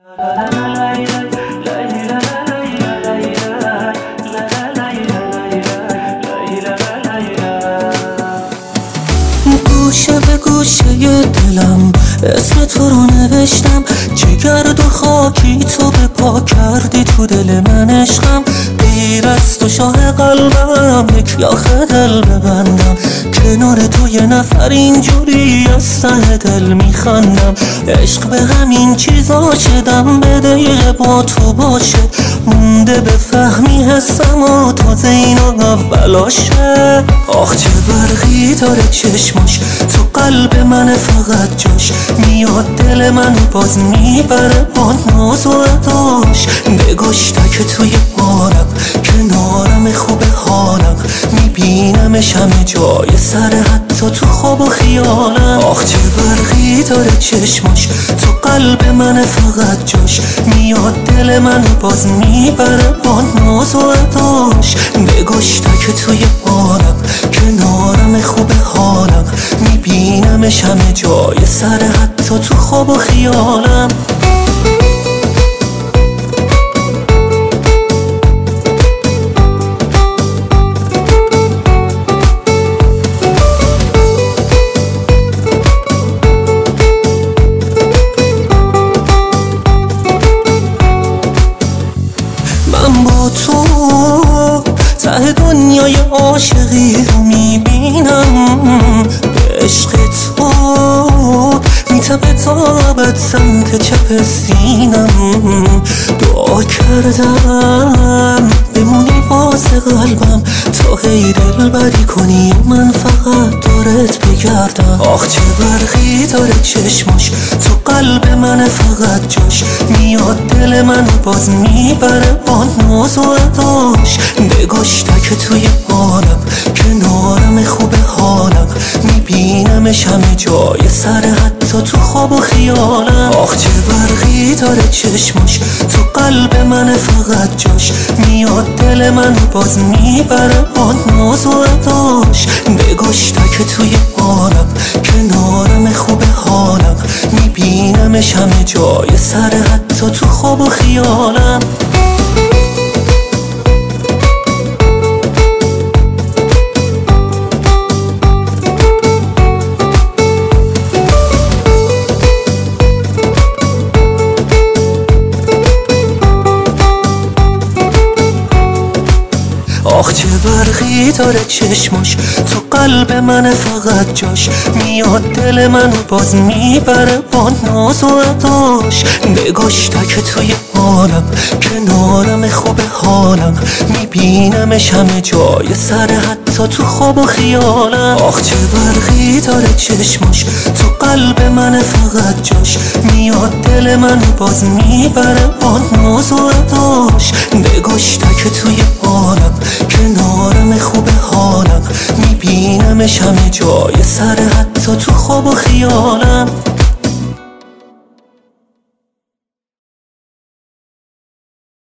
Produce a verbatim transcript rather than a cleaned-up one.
گوشه به گوشه دلم اسم تو رو نوشتم، چه گرد و خاکی تو به پا کردی تو دل من عشقم. غیر از تو شاه قلبم یک یاخ دل ببندم، کنار تو یه نفر اینجوری از ته دل میخندم. عشق به همین چیزا شدم به دقیقه با تو باشه، مونده به فهمی حسم و تازه اینا اولاشه. آخ چه برقی داره چشماش، تو قلب من فقط جاش میاد، دل منو باز میبره با ناز و اداش. نگاش تک توی بارم کنارم خوب حالم، میبینمش همه جای سر حتی تو خواب و خیالم. آخ چه برقی داره چشماش، تو قلب من فقط جاش میاد، دل منو باز میبره با ناز و اداش. نگاش تک توی بارم کنارم خوب حالم، میبینمش همه جای سر حتی تو خواب و خیالم. من با تو ته دنیای عاشقی رو میبینم، به عشق تو میتپه تابت سمت چپ سینم. دعا کردم بمونی واسه قلبم تا هی دل بری کنی، من فقط دارت بگردم. آخ چه برقی داره چشماش، تو قلب من فقط جاش میاد، دل منو باز میبره با ناز و اداش. نگاش تک توی بارم کنارم خوب حالم، میبینمش همه جای سر حتی تو خواب و خیالم. آخ چه برقی داره چشماش، تو قلب من فقط جاش میاد، دل منو باز میبره با ناز و اداش. نگاش تک توی بارم کنارم خوب حالم، میبینمش همه جای سر حتی تو خواب و خیالم. آخ چه برقی داره چشماش، تو قلب من فقط جاش میاد، دل منو باز میبره با ناز و اداش. نگاش تک توی بارم کنارم خوب حالم، میبینمش همه جای سر حتی تو خواب و خیالم. آخ چه برقی داره چشماش، تو قلب من فقط جاش میاد، دل منو باز میبره با ناز و اداش. نگاش تک توی بارم کنارم خوب حالم، میبینمش همه جای سر حتی تو خواب و خیالم.